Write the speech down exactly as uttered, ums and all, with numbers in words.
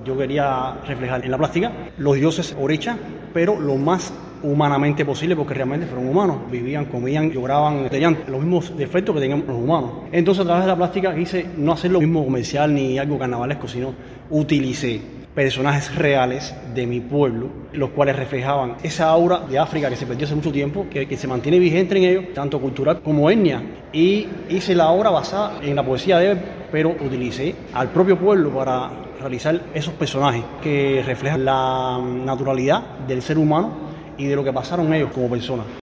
Yo quería reflejar en la plástica los dioses Orecha, pero lo más humanamente posible, porque realmente fueron humanos, vivían, comían, lloraban, tenían los mismos defectos que tenían los humanos. Entonces, a través de la plástica quise no hacer lo mismo comercial ni algo carnavalesco, sino utilicé personajes reales de mi pueblo, los cuales reflejaban esa aura de África que se perdió hace mucho tiempo, que, que se mantiene vigente en ellos, tanto cultural como etnia. Y hice la obra basada en la poesía de él, pero utilicé al propio pueblo para realizar esos personajes que reflejan la naturalidad del ser humano y de lo que pasaron ellos como personas.